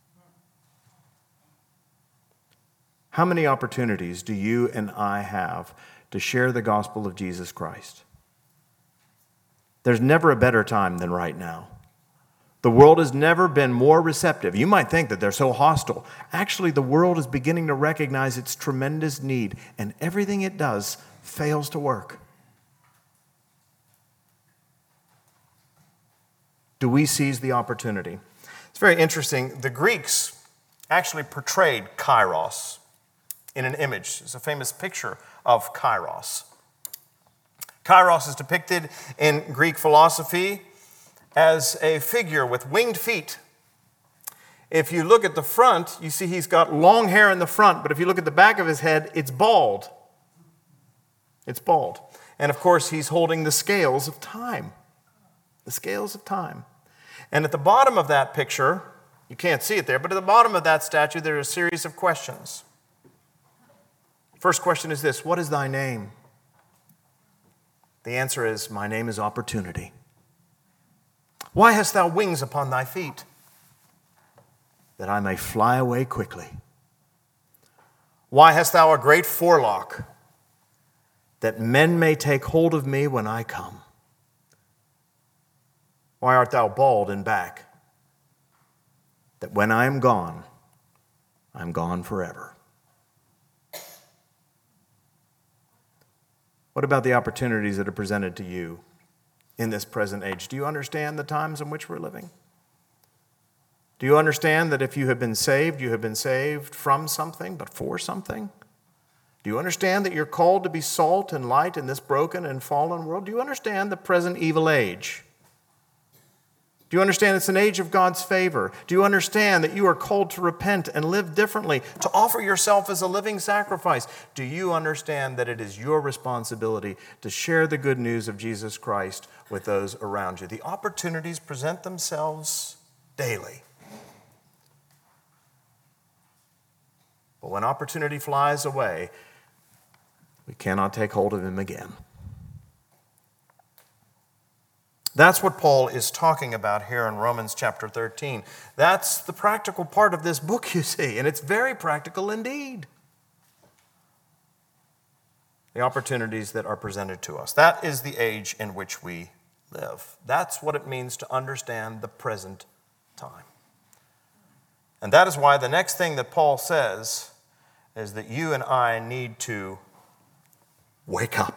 How many opportunities do you and I have to share the gospel of Jesus Christ? There's never a better time than right now. The world has never been more receptive. You might think that they're so hostile. Actually, the world is beginning to recognize its tremendous need, and everything it does fails to work. Do we seize the opportunity? It's very interesting. The Greeks actually portrayed Kairos in an image. It's a famous picture of Kairos. Kairos is depicted in Greek philosophy as a figure with winged feet. If you look at the front, you see he's got long hair in the front, but if you look at the back of his head, it's bald. It's bald. And of course, he's holding the scales of time. The scales of time. And at the bottom of that picture, you can't see it there, but at the bottom of that statue, there are a series of questions. First question is this: what is thy name? The answer is, my name is Opportunity. Why hast thou wings upon thy feet? That I may fly away quickly. Why hast thou a great forelock? That men may take hold of me when I come. Why art thou bald in back? That when I am gone, I am gone forever. What about the opportunities that are presented to you in this present age? Do you understand the times in which we're living? Do you understand that if you have been saved, you have been saved from something, but for something? Do you understand that you're called to be salt and light in this broken and fallen world? Do you understand the present evil age? Do you understand it's an age of God's favor? Do you understand that you are called to repent and live differently, to offer yourself as a living sacrifice? Do you understand that it is your responsibility to share the good news of Jesus Christ with those around you? The opportunities present themselves daily. But when opportunity flies away, we cannot take hold of him again. That's what Paul is talking about here in Romans chapter thirteen. That's the practical part of this book, you see, and it's very practical indeed. The opportunities that are presented to us. That is the age in which we live. That's what it means to understand the present time. And that is why the next thing that Paul says is that you and I need to wake up.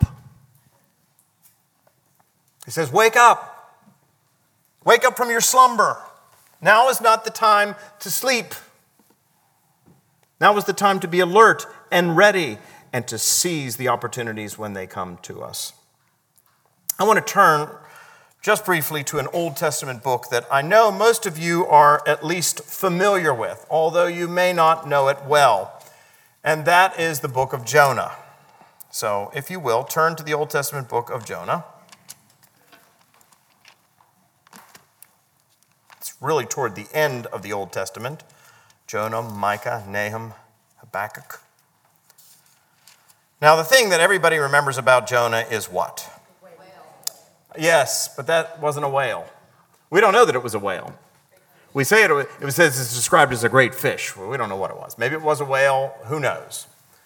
He says, wake up. Wake up from your slumber. Now is not the time to sleep. Now is the time to be alert and ready and to seize the opportunities when they come to us. I want to turn just briefly to an Old Testament book that I know most of you are at least familiar with, although you may not know it well. And that is the book of Jonah. So, if you will, turn to the Old Testament book of Jonah. really toward the end of the Old Testament. Jonah, Micah, Nahum, Habakkuk. Now, the thing that everybody remembers about Jonah is what? Whale. Yes, but that wasn't a whale. We don't know that it was a whale. We say it, it says it's described as a great fish. Well, we don't know what it was. Maybe it was a whale. Who knows?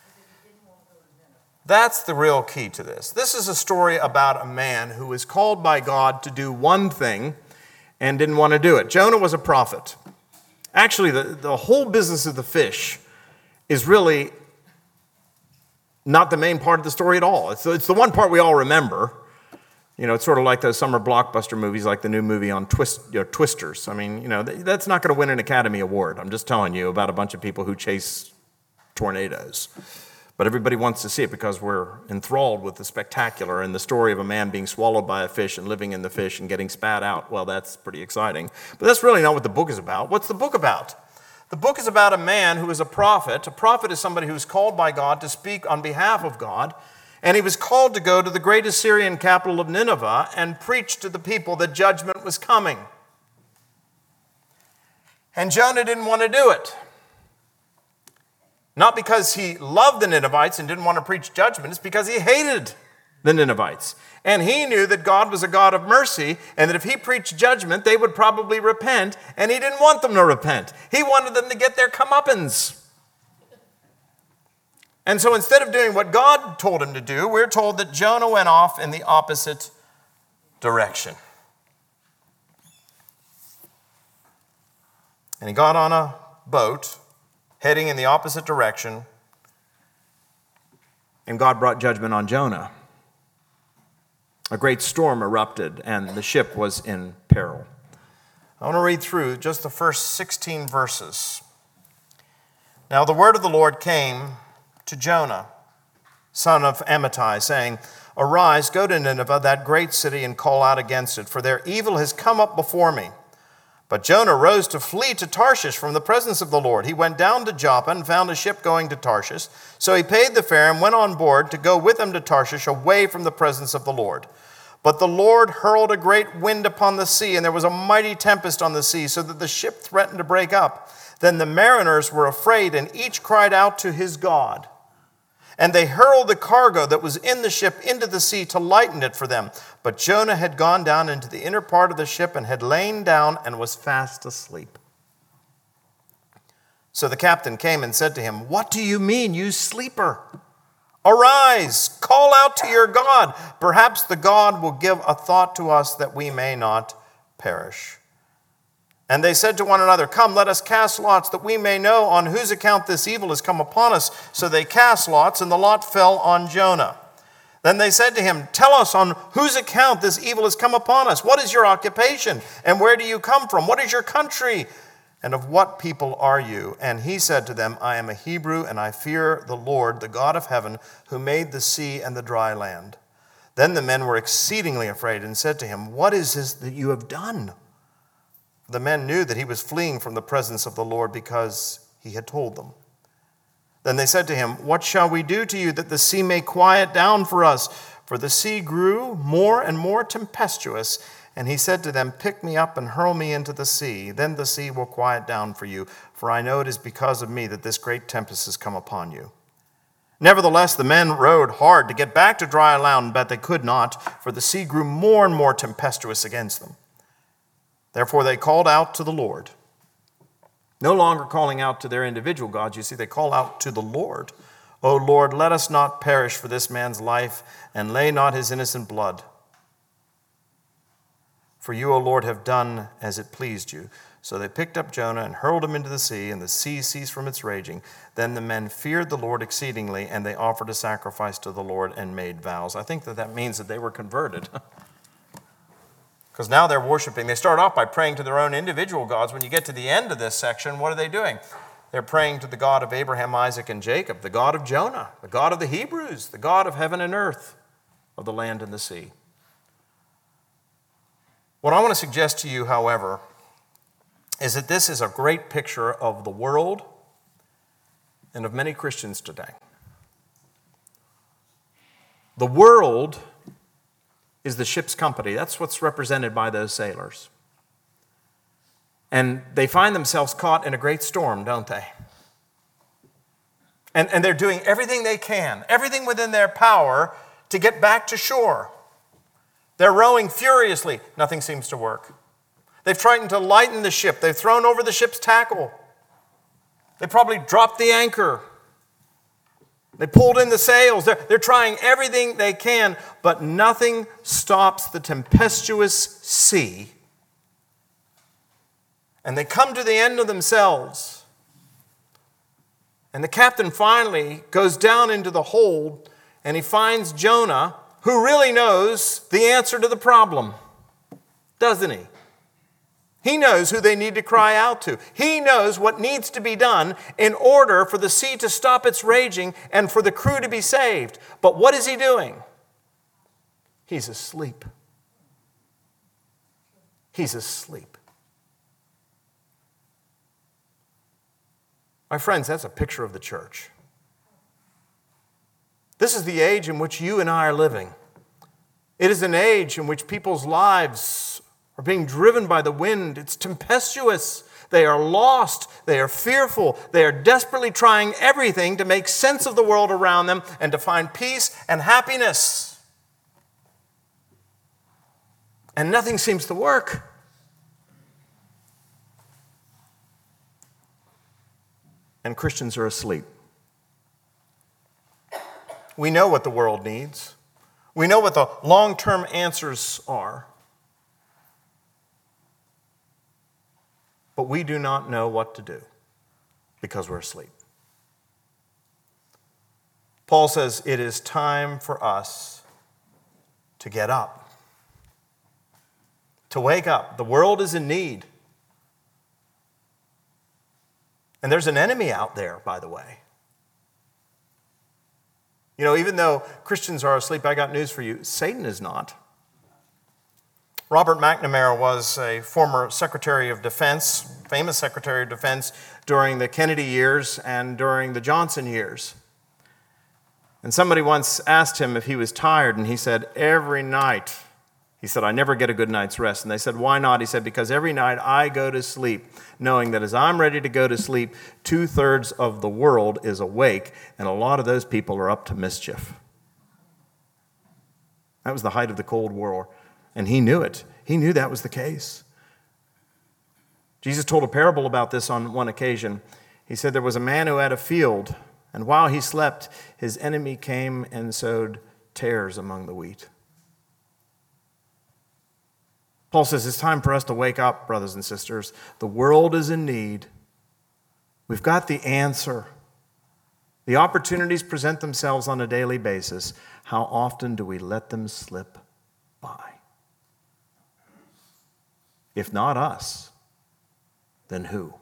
That's the real key to this. This is a story about a man who was called by God to do one thing and didn't want to do it. Jonah was a prophet. Actually, the, the whole business of the fish is really not the main part of the story at all. It's, it's the one part we all remember. You know, it's sort of like those summer blockbuster movies, like the new movie on Twist, you know, Twisters. I mean, you know, that's not going to win an Academy Award. I'm just telling you about a bunch of people who chase tornadoes. But everybody wants to see it because we're enthralled with the spectacular and the story of a man being swallowed by a fish and living in the fish and getting spat out. Well, that's pretty exciting. But that's really not what the book is about. What's the book about? The book is about a man who is a prophet. A prophet is somebody who's called by God to speak on behalf of God. And he was called to go to the great Assyrian capital of Nineveh and preach to the people that judgment was coming. And Jonah didn't want to do it. Not because he loved the Ninevites and didn't want to preach judgment. It's because he hated the Ninevites. And he knew that God was a God of mercy and that if he preached judgment, they would probably repent. And he didn't want them to repent. He wanted them to get their comeuppance. And so instead of doing what God told him to do, we're told that Jonah went off in the opposite direction. And he got on a boat heading in the opposite direction, and God brought judgment on Jonah. A great storm erupted, and the ship was in peril. I want to read through just the first sixteen verses. Now the word of the Lord came to Jonah, son of Amittai, saying, "Arise, go to Nineveh, that great city, and call out against it, for their evil has come up before me." But Jonah rose to flee to Tarshish from the presence of the Lord. He went down to Joppa and found a ship going to Tarshish. So he paid the fare and went on board to go with them to Tarshish, away from the presence of the Lord. But the Lord hurled a great wind upon the sea, and there was a mighty tempest on the sea, so that the ship threatened to break up. Then the mariners were afraid, and each cried out to his God. And they hurled the cargo that was in the ship into the sea to lighten it for them. But Jonah had gone down into the inner part of the ship and had lain down and was fast asleep. So the captain came and said to him, "What do you mean, you sleeper? Arise, call out to your God. Perhaps the God will give a thought to us that we may not perish." And they said to one another, "Come, let us cast lots, that we may know on whose account this evil has come upon us." So they cast lots, and the lot fell on Jonah. Then they said to him, "Tell us on whose account this evil has come upon us. What is your occupation, and where do you come from? What is your country, and of what people are you?" And he said to them, "I am a Hebrew, and I fear the Lord, the God of heaven, who made the sea and the dry land." Then the men were exceedingly afraid and said to him, "What is this that you have done?" The men knew that he was fleeing from the presence of the Lord because he had told them. Then they said to him, "What shall we do to you that the sea may quiet down for us?" For the sea grew more and more tempestuous. And he said to them, "Pick me up and hurl me into the sea. Then the sea will quiet down for you. For I know it is because of me that this great tempest has come upon you." Nevertheless, the men rowed hard to get back to dry land, but they could not, for the sea grew more and more tempestuous against them. Therefore they called out to the Lord. No longer calling out to their individual gods, you see, they call out to the Lord. "O Lord, let us not perish for this man's life, and lay not his innocent blood. For you, O Lord, have done as it pleased you." So they picked up Jonah and hurled him into the sea, and the sea ceased from its raging. Then the men feared the Lord exceedingly, and they offered a sacrifice to the Lord and made vows. I think that that means that they were converted. Because now they're worshiping. They start off by praying to their own individual gods. When you get to the end of this section, what are they doing? They're praying to the God of Abraham, Isaac, and Jacob, the God of Jonah, the God of the Hebrews, the God of heaven and earth, of the land and the sea. What I want to suggest to you, however, is that this is a great picture of the world and of many Christians today. The world is the ship's company. That's what's represented by those sailors. And they find themselves caught in a great storm, don't they? And, and they're doing everything they can, everything within their power to get back to shore. They're rowing furiously. Nothing seems to work. They've tried to lighten the ship. They've thrown over the ship's tackle. They probably dropped the anchor. They pulled in the sails. They're, they're trying everything they can, but nothing stops the tempestuous sea. And they come to the end of themselves. And the captain finally goes down into the hold, and he finds Jonah, who really knows the answer to the problem, doesn't he? He knows who they need to cry out to. He knows what needs to be done in order for the sea to stop its raging and for the crew to be saved. But what is he doing? He's asleep. He's asleep. My friends, that's a picture of the church. This is the age in which you and I are living. It is an age in which people's lives are being driven by the wind. It's tempestuous. They are lost. They are fearful. They are desperately trying everything to make sense of the world around them and to find peace and happiness. And nothing seems to work. And Christians are asleep. We know what the world needs. We know what the long-term answers are. But we do not know what to do because we're asleep. Paul says it is time for us to get up, to wake up. The world is in need. And there's an enemy out there, by the way. You know, even though Christians are asleep, I got news for you. Satan is not. Robert McNamara was a former Secretary of Defense, famous Secretary of Defense during the Kennedy years and during the Johnson years. And somebody once asked him if he was tired, and he said, every night. He said, I never get a good night's rest. And they said, why not? He said, because every night I go to sleep knowing that as I'm ready to go to sleep, two-thirds of the world is awake, and a lot of those people are up to mischief. That was the height of the Cold War, and he knew it. He knew that was the case. Jesus told a parable about this on one occasion. He said there was a man who had a field, and while he slept, his enemy came and sowed tares among the wheat. Paul says it's time for us to wake up, brothers and sisters. The world is in need. We've got the answer. The opportunities present themselves on a daily basis. How often do we let them slip by? If not us, then who?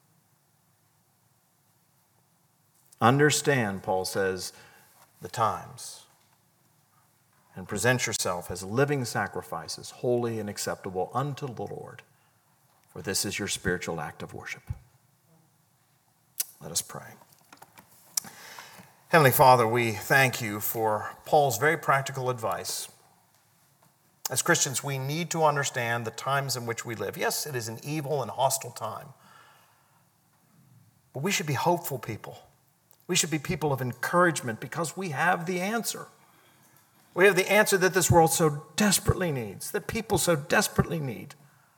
Understand, Paul says, the times. And present yourself as living sacrifices, holy and acceptable unto the Lord, for this is your spiritual act of worship. Let us pray. Heavenly Father, we thank you for Paul's very practical advice. As Christians, we need to understand the times in which we live. Yes, it is an evil and hostile time, but we should be hopeful people. We should be people of encouragement because we have the answer. We have the answer that this world so desperately needs, that people so desperately need.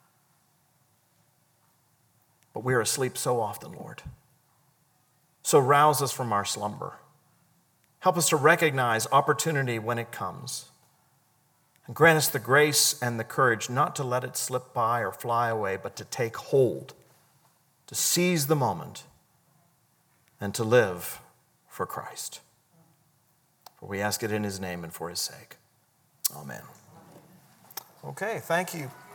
But we are asleep so often, Lord. So rouse us from our slumber. Help us to recognize opportunity when it comes. And grant us the grace and the courage not to let it slip by or fly away, but to take hold, to seize the moment, and to live for Christ. For we ask it in his name and for his sake. Amen. Okay, thank you.